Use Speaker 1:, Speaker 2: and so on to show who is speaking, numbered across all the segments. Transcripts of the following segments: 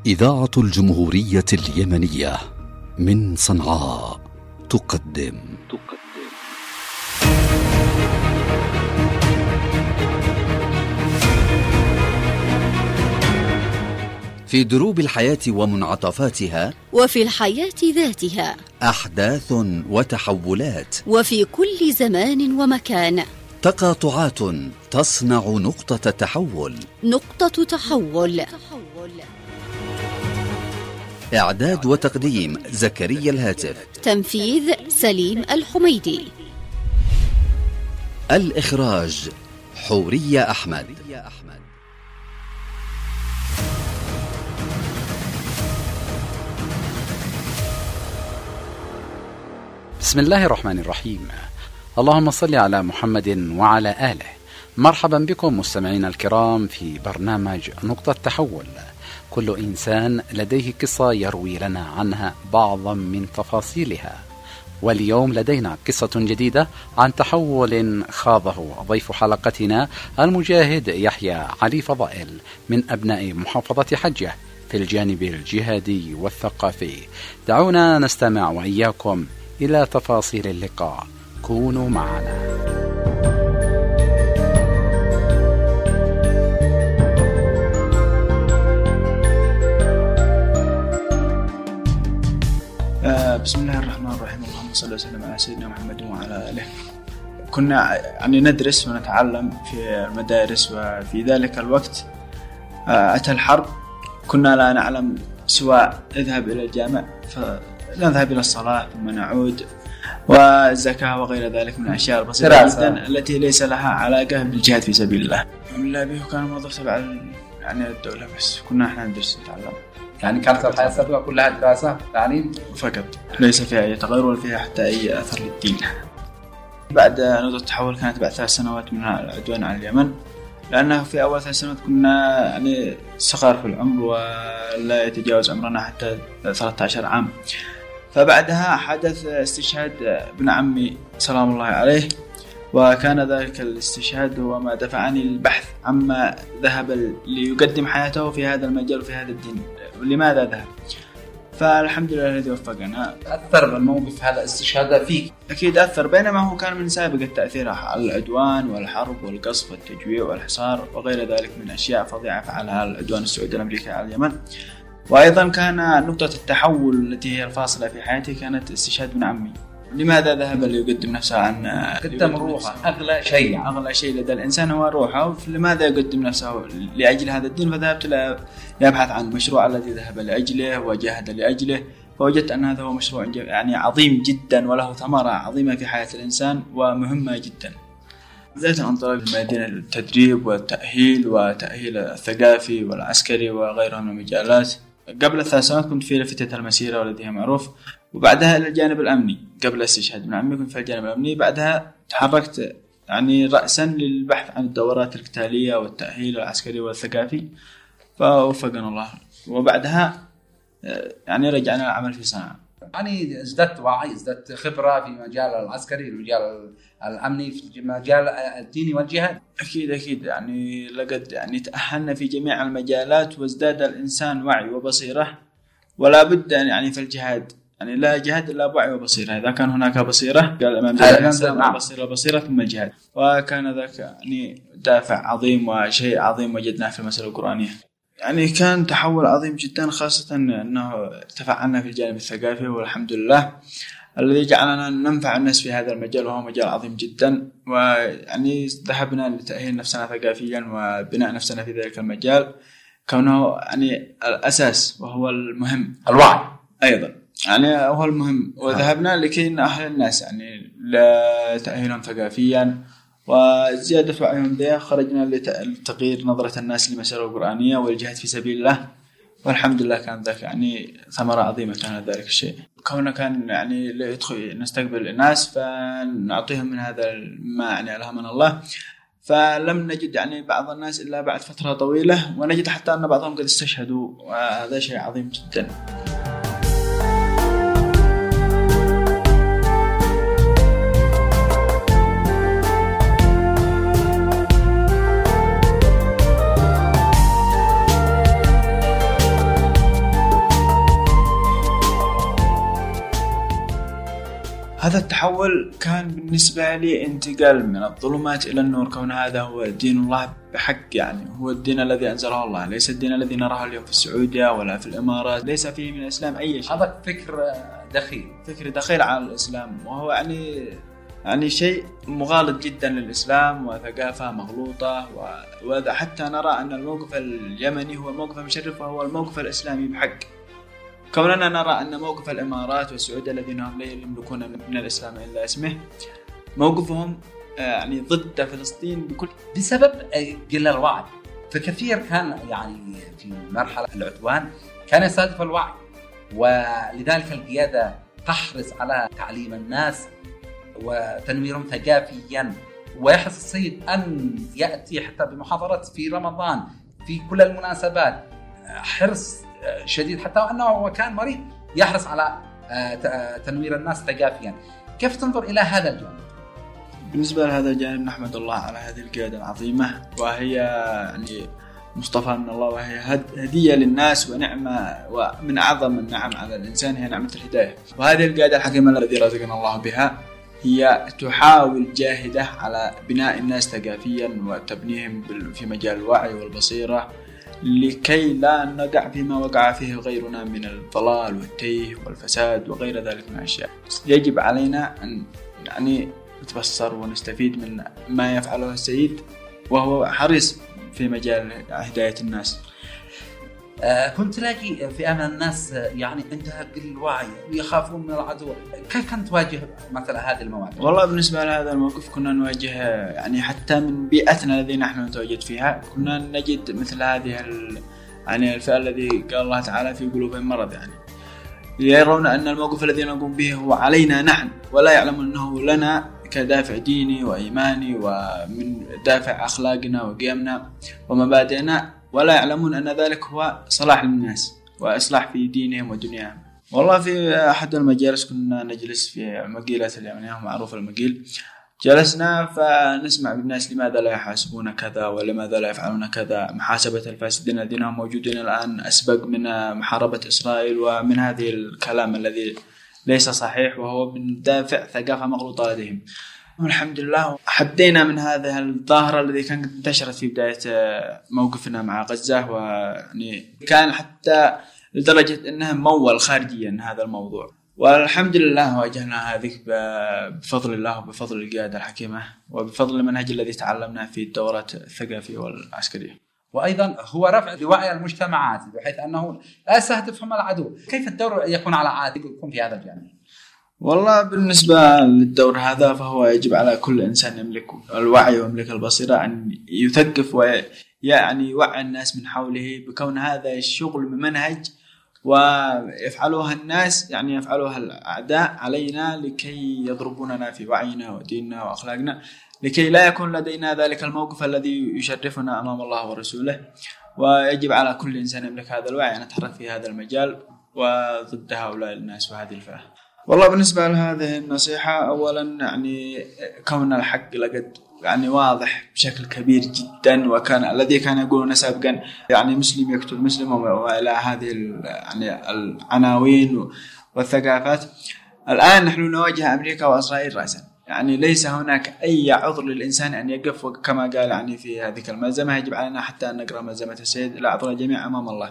Speaker 1: إذاعة الجمهورية اليمنية من صنعاء تقدم
Speaker 2: في دروب الحياة ومنعطفاتها،
Speaker 3: وفي الحياة ذاتها
Speaker 2: أحداث وتحولات،
Speaker 3: وفي كل زمان ومكان
Speaker 2: تقاطعات تصنع نقطة تحول.
Speaker 3: نقطة تحول.
Speaker 2: إعداد وتقديم زكريا الهاتف.
Speaker 3: تنفيذ سليم الحميدي.
Speaker 2: الإخراج حورية أحمد.
Speaker 4: بسم الله الرحمن الرحيم. اللهم صل على محمد وعلى آله. مرحبا بكم مستمعينا الكرام في برنامج نقطة تحول. كل إنسان لديه قصة يروي لنا عنها بعضا من تفاصيلها، واليوم لدينا قصة جديدة عن تحول خاضه ضيف حلقتنا المجاهد يحيى علي فضائل من أبناء محافظة حجة في الجانب الجهادي والثقافي. دعونا نستمع وإياكم إلى تفاصيل اللقاء. كونوا معنا.
Speaker 5: بسم الله الرحمن الرحيم. اللهم صل وسلم على سيدنا محمد وعلى آله. كنا يعني ندرس ونتعلم في المدارس، وفي ذلك الوقت أتى الحرب. كنا لا نعلم سوى اذهب إلى الجامع، فنذهب إلى الصلاة ثم نعود، والزكاة وغير ذلك من الأشياء البسيطة جدا التي ليس لها علاقة بالجهاد في سبيل الله. بالله به كان الموضوع تبع يعني الدولة، بس كنا احنا ندرس نتعلم.
Speaker 4: يعني كانت الحياة السابقة كلها دراسة تعليم
Speaker 5: فقط، ليس فيها أي تغير ولا فيها حتى أي أثر للدين. بعد نقطة التحول كانت بعد 3 سنوات من العدوان على اليمن، لأنه في أول 3 سنوات كنا يعني صغار في العمر ولا يتجاوز عمرنا حتى 13 عام. فبعدها حدث استشهاد ابن عمي سلام الله عليه، وكان ذلك الاستشهاد هو ما دفعني للبحث عما ذهب ليقدم حياته في هذا المجال وفي هذا الدين. لماذا ذهب؟ فالحمد لله الذي وفقنا.
Speaker 4: أثر الموقف هذا الاستشهاد فيك؟
Speaker 5: أكيد أثر، بينما هو كان من سابق التأثير على العدوان والحرب والقصف والتجويع والحصار وغير ذلك من أشياء فظيعة فعلها العدوان السعودي الأمريكي على اليمن. وأيضا كان نقطة التحول التي هي الفاصلة في حياتي كانت استشهاد ابن عمي. لماذا ذهب ليقدم نفسه عن
Speaker 4: قدم روحه؟ أغلى شيء
Speaker 5: لدى الإنسان هو روحه. لماذا يقدم نفسه لأجل هذا الدين؟ فذهبت لأبحث عن المشروع الذي ذهب لأجله وجاهد لأجله، فوجدت أن هذا هو مشروع يعني عظيم جدا وله ثمرة عظيمة في حياة الإنسان ومهمة جدا. بدأت أنطلق لمدينة التدريب والتأهيل وتأهيل الثقافي والعسكري وغيرها من المجالات. قبل 3 سنوات كنت في لفتة المسيرة والذي هي معروف، وبعدها إلى الجانب الأمني. قبل استشهاد ابن عمي كنت في الجانب الأمني، بعدها تحركت يعني رأسا للبحث عن الدورات القتالية والتأهيل العسكري والثقافي، فوفقنا الله. وبعدها يعني رجعنا العمل في صنعاء.
Speaker 4: يعني ازددت وعي، ازددت خبرة في مجال العسكري، المجال الأمني، في مجال الديني والجهاد.
Speaker 5: أكيد يعني لقد يعني تأهلنا في جميع المجالات، وازداد الإنسان وعي وبصيرة. ولا بد يعني في الجهاد يعني لا جهاد إلا بوعي وبصيرة. إذا كان هناك بصيرة قال الإمام بصيرة ثم الجهاد، وكان ذاك يعني دافع عظيم وشيء عظيم وجدناه في المسألة القرآنية. يعني كان تحول عظيم جدا، خاصة أنه تفعلنا في الجانب الثقافي، والحمد لله الذي جعلنا ننفع الناس في هذا المجال، وهو مجال عظيم جدا. ويعني ذهبنا لتأهيل نفسنا ثقافيا وبناء نفسنا في ذلك المجال، كونه يعني الأساس وهو المهم.
Speaker 4: الوعي
Speaker 5: أيضا يعني هو المهم. وذهبنا لكي نأهل الناس يعني لتأهيلهم ثقافيا وزيادة وعيهم ذا. خرجنا لتغيير نظرة الناس للمسألة القرآنية والجهاد في سبيل الله، والحمد لله كان ذاك يعني ثمرة عظيمة كان ذلك الشيء. كونه كان يعني يدخل نستقبل الناس فنعطيهم من هذا ما يعني ألهمنا الله. فلم نجد يعني بعض الناس إلا بعد فترة طويلة، ونجد حتى أن بعضهم قد استشهدوا، وهذا شيء عظيم جدا. التحول كان بالنسبة لي انتقال من الظلمات إلى النور، كون هذا هو دين الله بحق، يعني هو الدين الذي أنزله الله، ليس الدين الذي نراه اليوم في السعودية ولا في الإمارات، ليس فيه من الإسلام أي شيء.
Speaker 4: هذا فكر
Speaker 5: دخيل على الإسلام، وهو يعني شيء مغالط جدا للإسلام وثقافة مغلوطة. وهذا حتى نرى أن الموقف اليمني هو موقف مشرف وهو الموقف الإسلامي بحق، كوننا نرى أن موقف الإمارات والسعودية الذين هم لا يملكون من الإسلام إلا اسمه، موقفهم يعني ضد فلسطين
Speaker 4: بسبب قلة الوعي. فكثير كان يعني في مرحلة العدوان كان يستهدف الوعي، ولذلك القيادة تحرص على تعليم الناس وتنويرهم ثقافيا. ويحرص السيد أن يأتي حتى بمحاضرات في رمضان في كل المناسبات، حرص شديد، حتى أنه كان مريض يحرص على تنوير الناس ثقافيا. كيف تنظر إلى هذا الجانب؟
Speaker 5: بالنسبة لهذا الجانب نحمد الله على هذه القيادة العظيمة، وهي يعني مصطفى من الله، وهي هدية للناس ونعمة، ومن أعظم النعم على الإنسان هي نعمة الهداية. وهذه القيادة الحكيمة التي رزقنا الله بها هي تحاول جاهدة على بناء الناس ثقافيا وتبنيهم في مجال الوعي والبصيرة، لكي لا نقع فيما وقع فيه غيرنا من الضلال والتيه والفساد وغير ذلك من الأشياء. يجب علينا أن يعني نتبصر ونستفيد من ما يفعله السيد، وهو حريص في مجال هداية الناس.
Speaker 4: كنت تلاقي فئة من الناس يعني عندها قل الوعي ويخافون من العدو، كيف كنت تواجه مثلا هذه المواقف؟
Speaker 5: والله بالنسبة لهذا الموقف كنا نواجه يعني حتى من بيئتنا التي نحن نتواجد فيها، كنا نجد مثل هذه يعني الفئة الذي قال الله تعالى في قلوبهم مرض، يعني يرون أن الموقف الذي نقوم به هو علينا نحن، ولا يعلمون أنه لنا كدافع ديني وإيماني ومن دافع أخلاقنا وقيمنا ومبادئنا، ولا يعلمون أن ذلك هو صلاح للناس وإصلاح في دينهم ودنياهم. والله في أحد المجالس كنا نجلس في مقيلة اليمنية، معروف المقيل، جلسنا فنسمع بالناس لماذا لا يحاسبون كذا ولماذا لا يفعلون كذا، محاسبة الفاسدين الذين هم موجودين الآن أسبق من محاربة إسرائيل، ومن هذه الكلام الذي ليس صحيح وهو من دافع ثقافة مغلوطة لديهم. والحمد لله حدينا من هذه الظاهرة الذي كانت انتشرت في بداية موقفنا مع غزة، ويعني كان حتى لدرجة أنها مول خارجيا هذا الموضوع. والحمد لله واجهنا هذه بفضل الله وبفضل القيادة الحكيمة وبفضل المنهج الذي تعلمناه في الدورات الثقافية والعسكرية.
Speaker 4: وأيضا هو رفع لوعي المجتمعات بحيث أنه لا يستهدفهم العدو. كيف الدور يكون على عاتق يكون في هذا الجانب؟
Speaker 5: والله بالنسبة للدور هذا فهو يجب على كل إنسان يملك الوعي ويملك البصيرة أن يثقف ويعني يوعي الناس من حوله، بكون هذا الشغل بمنهج ويفعلوها الناس، يعني يفعلوها الأعداء علينا لكي يضربوننا في وعينا وديننا وأخلاقنا، لكي لا يكون لدينا ذلك الموقف الذي يشرفنا أمام الله ورسوله. ويجب على كل إنسان يملك هذا الوعي أن يتحرك في هذا المجال وضد هؤلاء الناس وهذه الفئة. والله بالنسبة لهذه النصيحة، أولا يعني كون الحق لقد يعني واضح بشكل كبير جدا، وكان الذي كان يقولون سابقا يعني مسلم يقتل مسلم وإلى هذه يعني العناوين والثقافات، الآن نحن نواجه أمريكا وإسرائيل رأسا، يعني ليس هناك أي عذر للإنسان أن يقف، كما قال يعني في هذه الملزمة يجب علينا حتى أن نقرأ ملزمة السيد لا عذر الجميع أمام الله،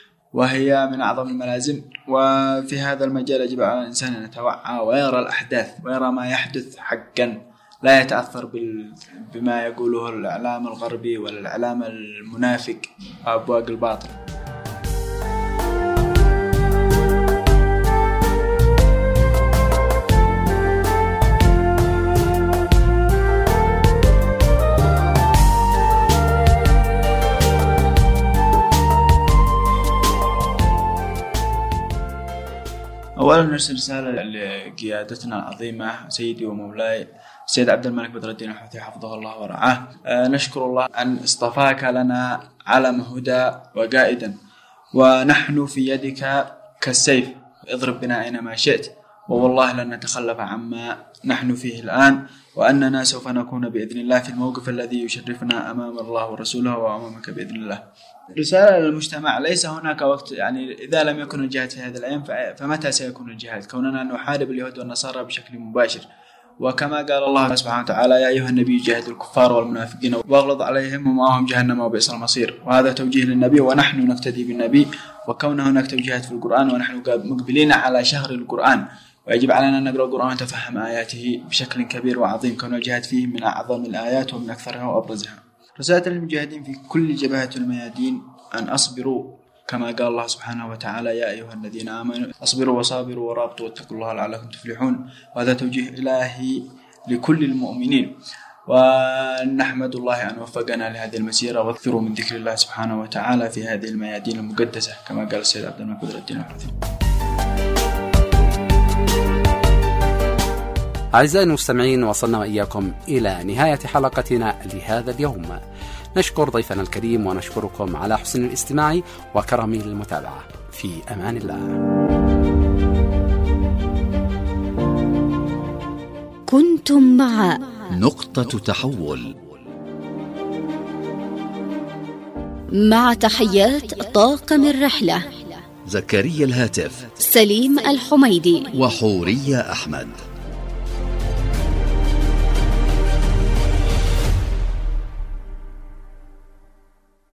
Speaker 5: وهي من أعظم الملازم. وفي هذا المجال يجب على الإنسان أن يتوعى ويرى الأحداث ويرى ما يحدث حقا، لا يتأثر بما يقوله الإعلام الغربي ولا الإعلام المنافق وأبواق الباطل. أولا نرسل رسالة لقيادتنا العظيمة سيدي ومولاي السيد عبد الملك بدر الدين الحوثي حفظه الله ورعاه. نشكر الله أن اصطفاك لنا علم هدى وقائدا، ونحن في يدك كالسيف، اضرب بنا أينما شئت، ووالله لن نتخلف عما نحن فيه الآن، وأننا سوف نكون بإذن الله في الموقف الذي يشرفنا أمام الله ورسوله وأمامك بإذن الله. رسالة للمجتمع، ليس هناك وقت، يعني إذا لم يكن الجهاد في هذه الأيام فمتى سيكون الجهاد؟ كوننا نحارب اليهود والنصارى بشكل مباشر، وكما قال الله سبحانه وتعالى: يا أيها النبي جاهد الكفار والمنافقين واغلظ عليهم ومأواهم جهنم وبئس المصير. وهذا توجيه للنبي، ونحن نقتدي بالنبي، وكونه هناك توجيهات في القرآن ونحن مقبلين على شهر القرآن، ويجب علينا أن نقرأ القرآن ونتفهم آياته بشكل كبير وعظيم، كون الجهاد فيه من أعظم الآيات ومن أكثرها وأبرزها. رسالة للمجاهدين في كل جبهة الميادين أن أصبروا، كما قال الله سبحانه وتعالى: يا أيها الذين آمنوا أصبروا وصابروا ورابطوا واتقوا الله لعلكم تفلحون. وهذا توجيه إلهي لكل المؤمنين، ونحمد الله أن وفقنا لهذه المسيرة، واكثروا من ذكر الله سبحانه وتعالى في هذه الميادين المقدسة، كما قال السيد عبد المنعم بدر الدين الحوثي.
Speaker 4: أعزائي المستمعين، وصلنا وإياكم إلى نهاية حلقتنا لهذا اليوم. نشكر ضيفنا الكريم ونشكركم على حسن الاستماع وكرم المتابعة. في أمان الله.
Speaker 3: كنتم مع
Speaker 2: نقطة تحول،
Speaker 3: مع تحيات طاقم الرحلة
Speaker 2: زكريا الهاتف،
Speaker 3: سليم الحميدي
Speaker 2: وحورية أحمد.